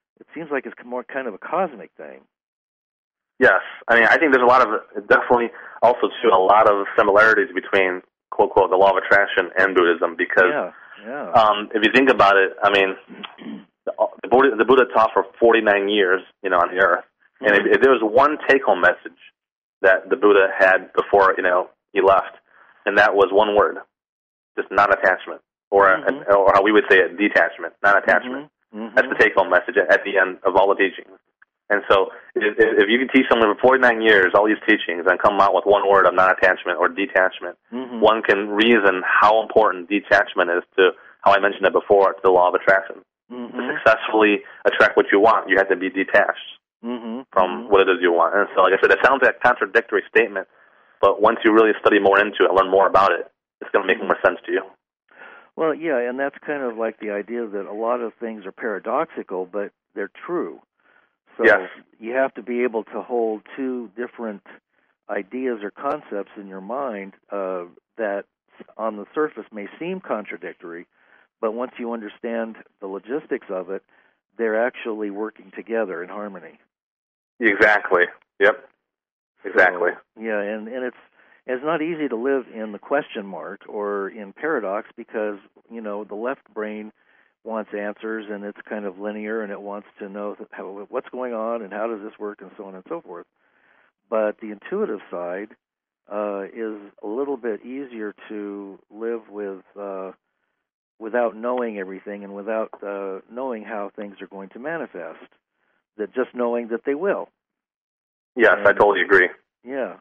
it seems like it's more kind of a cosmic thing. Yes. I mean, I think there's a lot of, definitely also, too, a lot of similarities between, quote, quote, the law of attraction and Buddhism, because if you think about it, I mean, the Buddha taught for 49 years, on the earth. And if there was one take-home message that the Buddha had before, he left, and that was one word, just non-attachment, or how we would say it, detachment, non-attachment. That's the take-home message at the end of all the teachings. And so if you can teach someone for 49 years all these teachings and come out with one word of non-attachment or detachment, one can reason how important detachment is to, how I mentioned it before, to the law of attraction. To successfully attract what you want, you have to be detached from what it is you want. And so, like I said, it sounds like a contradictory statement, but once you really study more into it and learn more about it, it's going to make more sense to you. Well, yeah, and that's kind of like the idea that a lot of things are paradoxical, but they're true. So you have to be able to hold two different ideas or concepts in your mind that on the surface may seem contradictory, but once you understand the logistics of it, they're actually working together in harmony. Exactly. Yep. Exactly. So, yeah, and it's not easy to live in the question mark or in paradox because, the left brain wants answers, and it's kind of linear, and it wants to know what's going on and how does this work and so on and so forth. But the intuitive side is a little bit easier to live with without knowing everything and without knowing how things are going to manifest, that just knowing that they will. Yes, I totally agree. Yeah.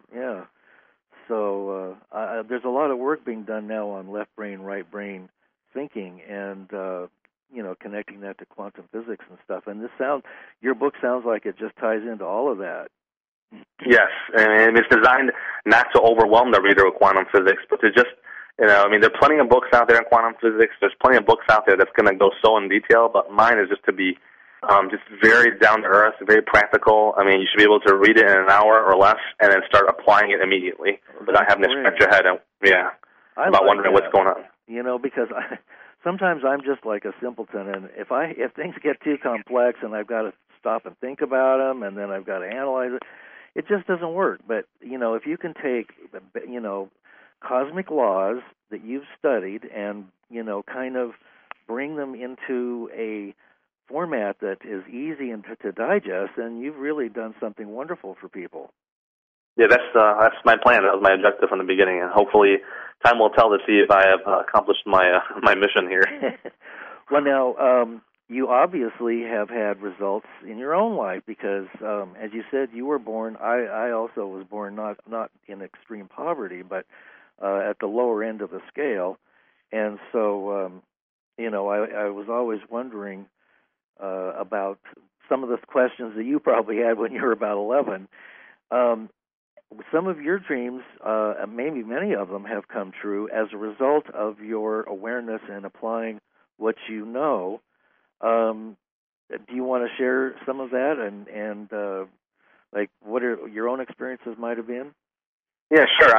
So there's a lot of work being done now on left brain, right brain thinking, and connecting that to quantum physics and stuff. And your book sounds like it just ties into all of that. Yes, and it's designed not to overwhelm the reader with quantum physics, but to just, there are plenty of books out there in quantum physics. There's plenty of books out there that's going to go so in detail, but mine is just to be just very down to earth, very practical. I mean, you should be able to read it in an hour or less and then start applying it immediately without having to scratch your head about wondering what's going on. Because sometimes I'm just like a simpleton, and if things get too complex and I've got to stop and think about them, and then I've got to analyze it, it just doesn't work. But if you can take cosmic laws that you've studied and kind of bring them into a format that is easy and to digest, then you've really done something wonderful for people. Yeah, that's my plan. That was my objective from the beginning, and hopefully time will tell to see if I have accomplished my mission here. Well, now, you obviously have had results in your own life because, as you said, you were born, I also was born not in extreme poverty, but at the lower end of the scale. And so, I was always wondering about some of the questions that you probably had when you were about 11. Some of your dreams, maybe many of them, have come true as a result of your awareness and applying what you know. Do you want to share some of that and like what your own experiences might have been? Yeah, sure.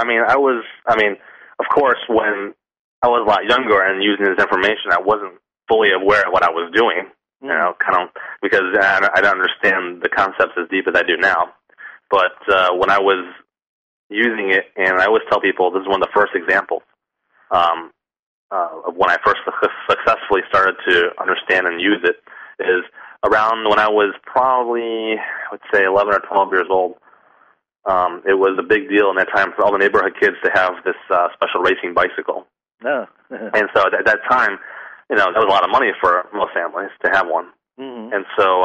Of course, when I was a lot younger and using this information, I wasn't fully aware of what I was doing. Because I don't understand the concepts as deep as I do now. But when I was using it, and I always tell people this is one of the first examples of when I first successfully started to understand and use it, is around when I was probably, I would say, 11 or 12 years old. It was a big deal in that time for all the neighborhood kids to have this special racing bicycle. Oh. And so at that time, that was a lot of money for most families to have one. Mm-hmm. And so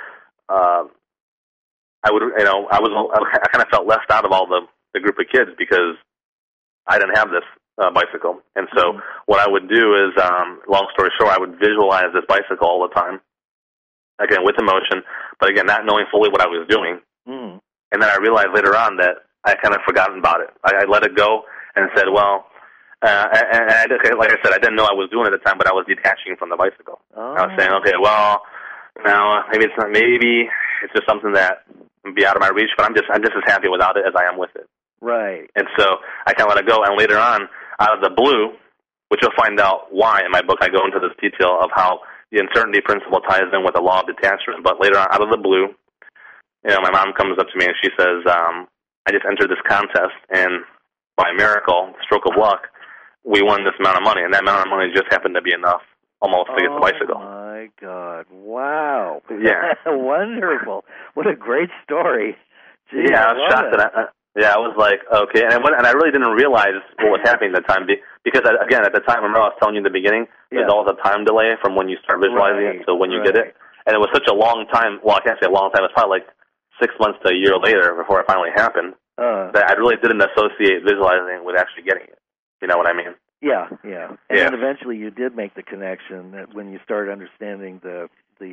I kind of felt left out of all the group of kids because I didn't have this bicycle. And so what I would do is, long story short, I would visualize this bicycle all the time, again, with emotion, but again, not knowing fully what I was doing. Mm-hmm. And then I realized later on that I kind of forgotten about it. I let it go and said, well, like I said, I didn't know I was doing it at the time, but I was detaching from the bicycle. Oh. I was saying, okay, well, now maybe it's just something that would be out of my reach, but I'm just as happy without it as I am with it. Right. And so I kind of let it go, and later on, out of the blue, which you'll find out why in my book, I go into this detail of how the uncertainty principle ties in with the law of detachment. But later on, out of the blue, my mom comes up to me and she says, I just entered this contest, and by miracle, stroke of luck, we won this amount of money, and that amount of money just happened to be enough almost to get the bicycle. Oh, my God. Wow. Yeah. Wonderful. What a great story. Gee, yeah, I was shocked. I was like, okay. And I really didn't realize what was happening at the time because, again, at the time, remember I was telling you in the beginning, there's always a time delay from when you start visualizing it to when you get it. And it was such a long time. Well, I can't say a long time. It's probably like 6 months to a year later before it finally happened. That I really didn't associate visualizing with actually getting it. You know what I mean? Yeah. And then eventually you did make the connection that when you started understanding the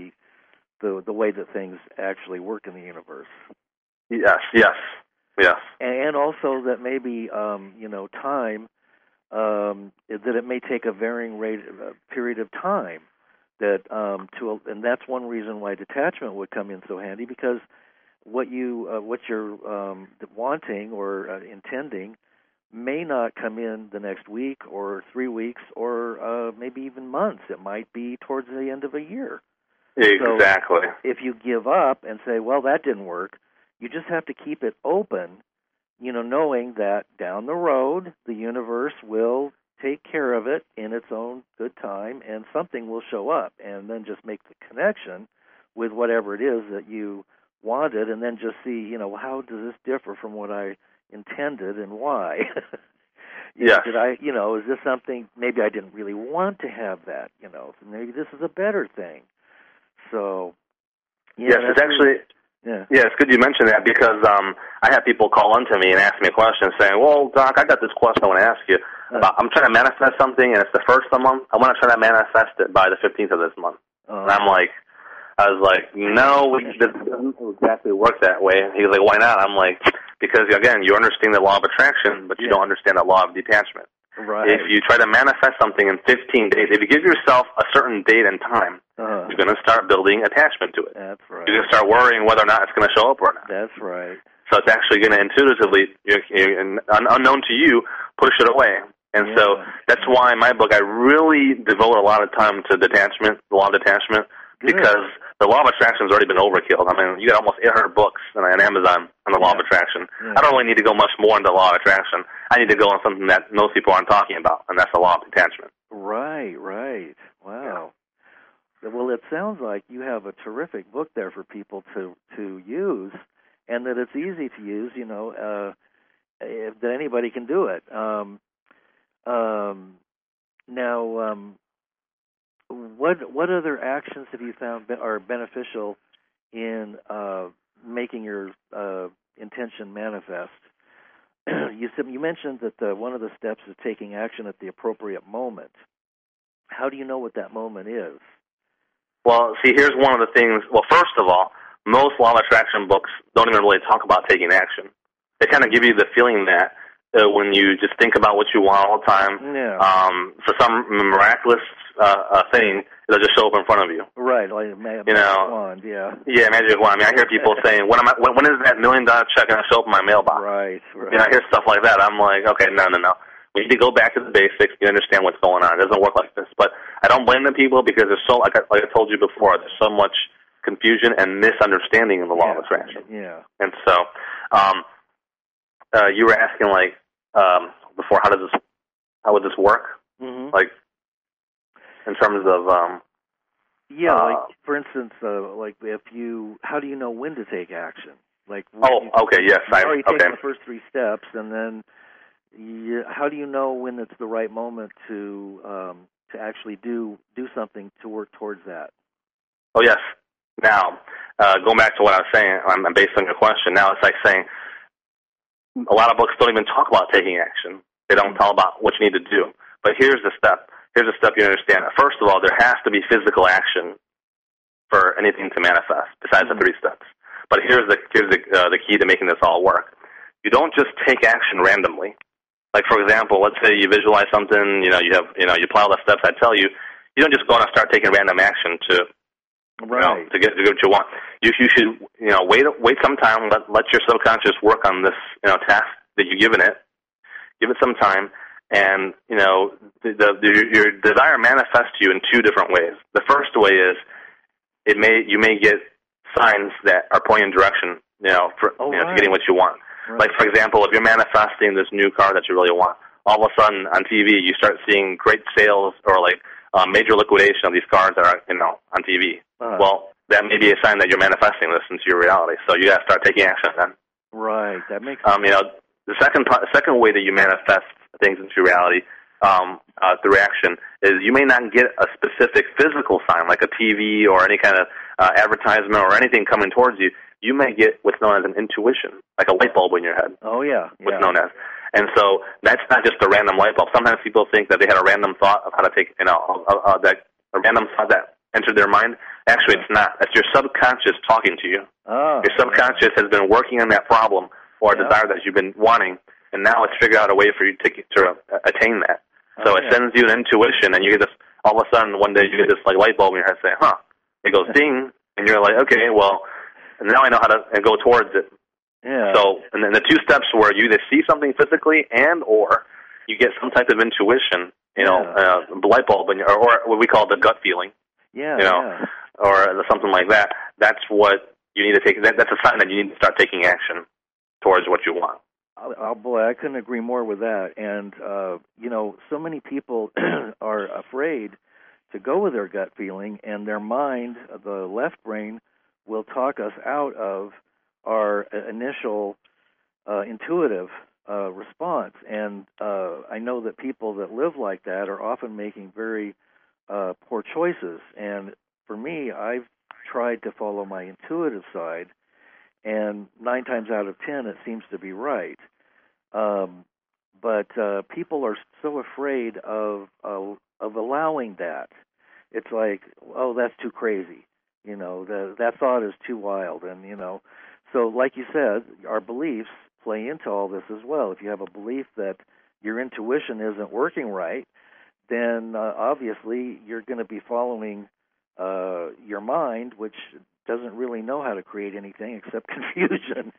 way that things actually work in the universe. Yes. And also that maybe time that it may take a varying period of time and that's one reason why detachment would come in so handy, because what you're wanting or intending may not come in the next week or 3 weeks or maybe even months. It might be towards the end of a year. Exactly. So if you give up and say, well, that didn't work, you just have to keep it open, knowing that down the road the universe will take care of it in its own good time and something will show up, and then just make the connection with whatever it is that you wanted, and then just see, how does this differ from what I intended and why? Yes. Did I, is this something, maybe I didn't really want to have that, so maybe this is a better thing. So, yes, it's actually, it's good you mentioned that, because I have people call into me and ask me a question saying, well, Doc, I got this question I want to ask you. I'm trying to manifest something, and it's the first of the month. I want to try to manifest it by the 15th of this month. And I was like, no, it doesn't exactly work that way. He was like, why not? I'm like, because, again, you understand the law of attraction, but you don't understand the law of detachment. Right. If you try to manifest something in 15 days, if you give yourself a certain date and time, you're going to start building attachment to it. That's right. You're going to start worrying whether or not it's going to show up or not. That's right. So it's actually going to intuitively, unknown to you, push it away. And so that's why in my book I really devote a lot of time to detachment, the law of detachment, because the law of attraction has already been overkilled. I mean, you got almost 800 books on Amazon on the law of attraction. I don't really need to go much more into the law of attraction. I need to go on something that most people aren't talking about, and that's the law of detachment. Right. Wow. Yeah. Well, it sounds like you have a terrific book there for people to use, and that it's easy to use, that anybody can do it. Now, what other actions have you found are beneficial in making your intention manifest? You mentioned that one of the steps is taking action at the appropriate moment. How do you know what that moment is? Well, see, here's one of the things. Well, first of all, most law of attraction books don't even really talk about taking action. They kind of give you the feeling that when you just think about what you want all the time, for some miraculous thing, it'll just show up in front of you. Right, like magic wand, Yeah, magic wand. I mean, I hear people saying, when is that $1 million check going to show up in my mailbox? Right. I hear stuff like that. I'm like, okay, no. We need to go back to the basics. You understand what's going on. It doesn't work like this. But I don't blame the people, because there's so, like I told you before, there's so much confusion and misunderstanding in the law of attraction. Yeah. And so, you were asking, before, how would this work? Mm-hmm. Like, in terms of, for instance, how do you know when to take action? Okay, yes. You've already taken the first 3 steps, and then how do you know when it's the right moment to actually do something to work towards that? Oh, yes. Now, going back to what I was saying, I'm based on your question. Now it's like saying a lot of books don't even talk about taking action. They don't tell about what you need to do. But here's the step. Here's a step you understand. First of all, there has to be physical action for anything to manifest, besides the 3 steps. But here's the key to making this all work. You don't just take action randomly. Like, for example, let's say you visualize something, you apply all the steps I tell you. You don't just go on and start taking random action to get what you want. You should, wait some time, let your subconscious work on this, task that you've given it. Give it some time, And, your desire manifests to you in two different ways. The first way is you may get signs that are pointing in direction, to getting what you want. Right. Like, for example, if you're manifesting this new car that you really want, all of a sudden on TV you start seeing great sales or like major liquidation of these cars that are, on TV. Well, that may be a sign that you're manifesting this into your reality. So you got to start taking action then. Right. That makes sense. The second way that you manifest things into reality through action is you may not get a specific physical sign like a TV or any kind of advertisement or anything coming towards you. You may get what's known as an intuition, like a light bulb in your head. Oh, yeah. What's known as. And so that's not just a random light bulb. Sometimes people think that they had a random thought of how to take, a random thought that entered their mind. Actually, it's not. That's your subconscious talking to you. Oh. Your subconscious has been working on that problem or a desire that you've been wanting, and now it's figured out a way for you to attain that. So it sends you an intuition, and you get this, all of a sudden, one day you get this like light bulb in your head saying, it goes ding, and you're like, okay, well, now I know how to go towards it. Yeah. So, and then the two steps where you either see something physically and or you get some type of intuition, light bulb, or what we call the gut feeling, or something like that. That's what you need to take. That's a sign that you need to start taking action towards what you want. Oh boy, I couldn't agree more with that. And so many people are afraid to go with their gut feeling, and their mind, the left brain, will talk us out of our initial intuitive response. And I know that people that live like that are often making very poor choices. And for me, I've tried to follow my intuitive side, and 9 times out of 10 it seems to be right. But people are so afraid of allowing that. It's like, oh, that's too crazy. That thought is too wild. And, so like you said, our beliefs play into all this as well. If you have a belief that your intuition isn't working right, then obviously you're going to be following your mind, which doesn't really know how to create anything except confusion.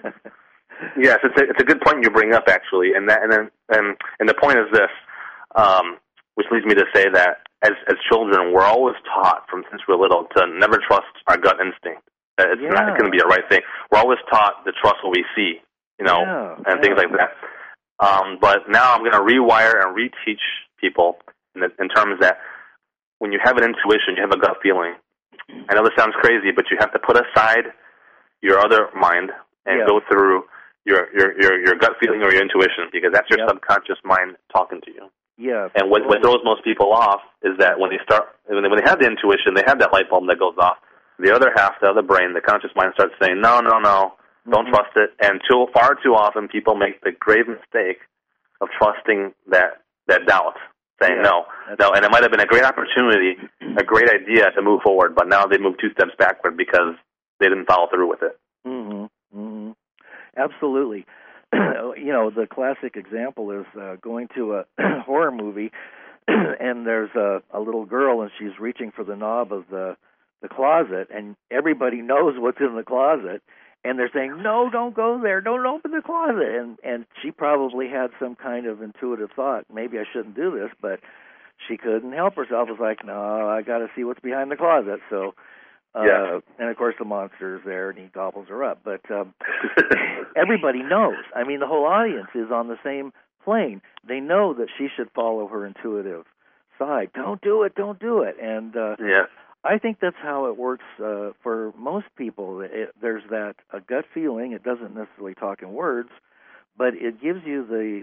Yes, it's a good point you bring up, actually, and the point is this, which leads me to say that as children, we're always taught since we're little to never trust our gut instinct. It's not going to be a right thing. We're always taught to trust what we see, and things like that. But now I'm going to rewire and reteach people in terms that when you have an intuition, you have a gut feeling. I know this sounds crazy, but you have to put aside your other mind and go through your gut feeling or your intuition, because that's your subconscious mind talking to you. Yeah. And what throws most people off is that when they have the intuition, they have that light bulb that goes off. The other half, the other brain, the conscious mind starts saying, no, don't trust it. And far too often people make the grave mistake of trusting that doubt, saying no. And it might have been a great opportunity, a great idea to move forward, but now they move 2 steps backward because they didn't follow through with it. Mm-hmm. Mm-hmm. Absolutely. The classic example is going to a horror movie, and there's a little girl, and she's reaching for the knob of the closet, and everybody knows what's in the closet, and they're saying, no, don't go there, don't open the closet. And she probably had some kind of intuitive thought, maybe I shouldn't do this, but she couldn't help herself. It was like, no, I got to see what's behind the closet. So, and of course the monster is there, and he gobbles her up. But everybody knows. I mean, the whole audience is on the same plane. They know that she should follow her intuitive side. Don't do it. And I think that's how it works for most people. There's that a gut feeling. It doesn't necessarily talk in words, but it gives you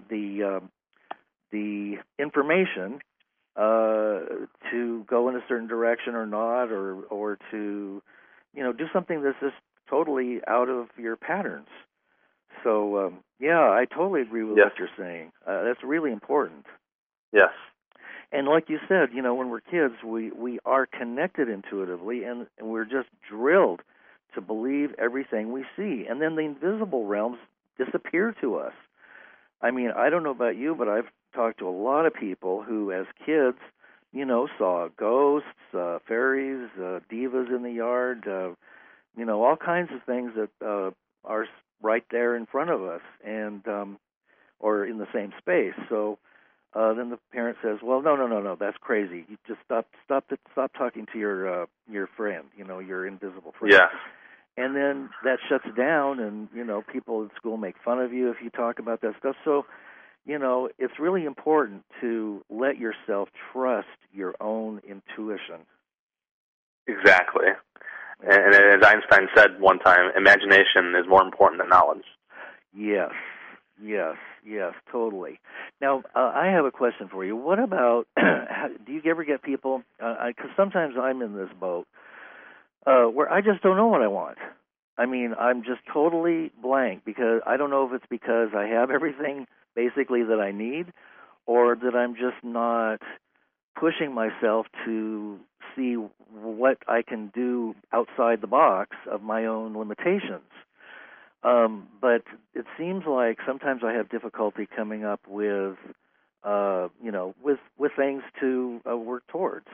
the information to go in a certain direction or not, or to do something that's just totally out of your patterns. So I totally agree with what you're saying. That's really important. Yes. And like you said, when we're kids, we are connected intuitively, and we're just drilled to believe everything we see. And then the invisible realms disappear to us. I mean, I don't know about you, but I've talked to a lot of people who, as kids, saw ghosts, fairies, divas in the yard, all kinds of things that are right there in front of us, and or in the same space. So then the parent says, "Well, no, that's crazy. You just stop talking to your friend, your invisible friend." Yeah. And then that shuts down, and people at school make fun of you if you talk about that stuff. So, it's really important to let yourself trust your own intuition. Exactly. And as Einstein said one time, imagination is more important than knowledge. Yes, totally. Now, I have a question for you. What about, do you ever get people, because sometimes I'm in this boat, where I just don't know what I want. I mean, I'm just totally blank, because I don't know if it's because I have everything basically that I need, or that I'm just not pushing myself to see what I can do outside the box of my own limitations. But it seems like sometimes I have difficulty coming up with, with things to work towards.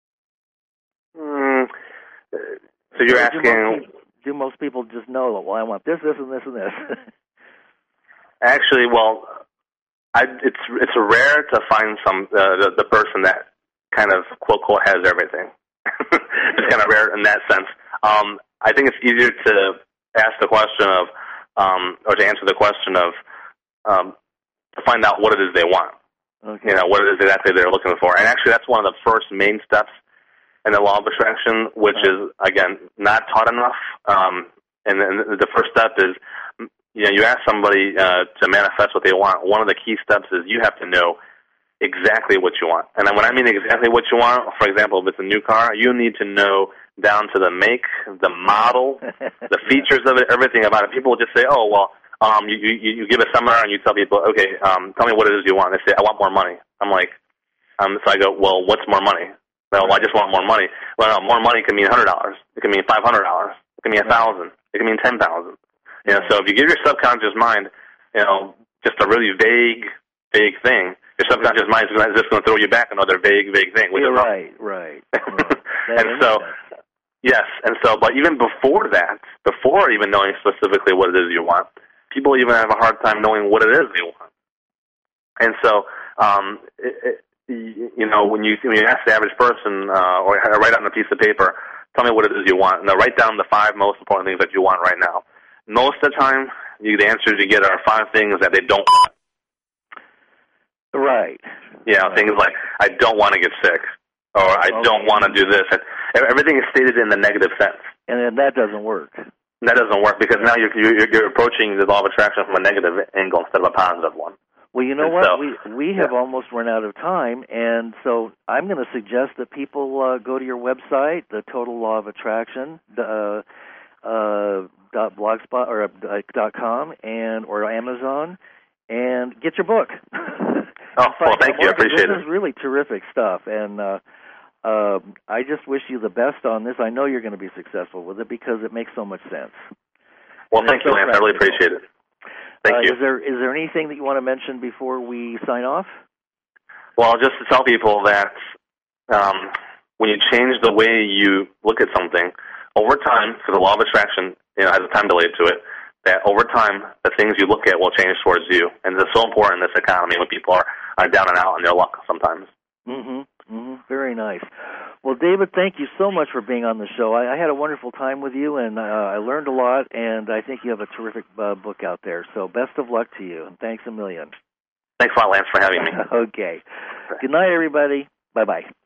So you're asking... Do most people just know, well, I want this, and this, and this? Actually, well, it's rare to find the person that kind of quote has everything. It's kind of rare in that sense. I think it's easier to ask the question of, or to answer the question of, to find out what it is they want. Okay. What it is exactly they're looking for. And actually, that's one of the first main steps in the law of attraction, which is, again, not taught enough. And the first step is, you ask somebody to manifest what they want. One of the key steps is you have to know exactly what you want. And when I mean exactly what you want, for example, if it's a new car, you need to know down to the make, the model, the features of it, everything about it. People will just say, oh, well, you give a seminar and you tell people, okay, tell me what it is you want. They say, I want more money. I'm like, so I go, well, what's more money? Well, I just want more money. Well, no, more money can mean $100. It can mean $500. It can mean $1,000. It can mean $10,000. So if you give your subconscious mind, just a really vague thing, your subconscious mind is just going to throw you back another vague thing. Right. And so, yes, but even before that, before even knowing specifically what it is you want, people even have a hard time knowing what it is they want. And so, when you ask the average person, or write on a piece of paper, tell me what it is you want, and they'll write down the 5 most important things that you want right now. Most of the time, the answers you get are 5 things that they don't want. Right. Things like, I don't want to get sick, or I don't want to do this. And everything is stated in the negative sense. And then that doesn't work. That doesn't work because now you're approaching the law of attraction from a negative angle instead of a positive one. Well, you know what? We have almost run out of time, and so I'm going to suggest that people go to your website, the Total Law of Attraction, .blogspot or .com or Amazon, and get your book. Well, thank you. I appreciate it. This is really terrific stuff, and I just wish you the best on this. I know you're going to be successful with it because it makes so much sense. Well, thank you, Lance. I really appreciate it. Thank you. Is there anything that you want to mention before we sign off? Well, just to tell people that when you change the way you look at something, over time, because the law of attraction has a time delay to it, that over time, the things you look at will change towards you. And it's so important in this economy when people are down and out on their luck sometimes. Very nice. Well, David, thank you so much for being on the show. I had a wonderful time with you, and I learned a lot, and I think you have a terrific book out there. So best of luck to you, and thanks a million. Thanks a lot, Lance, for having me. Okay. Good night, everybody. Bye-bye.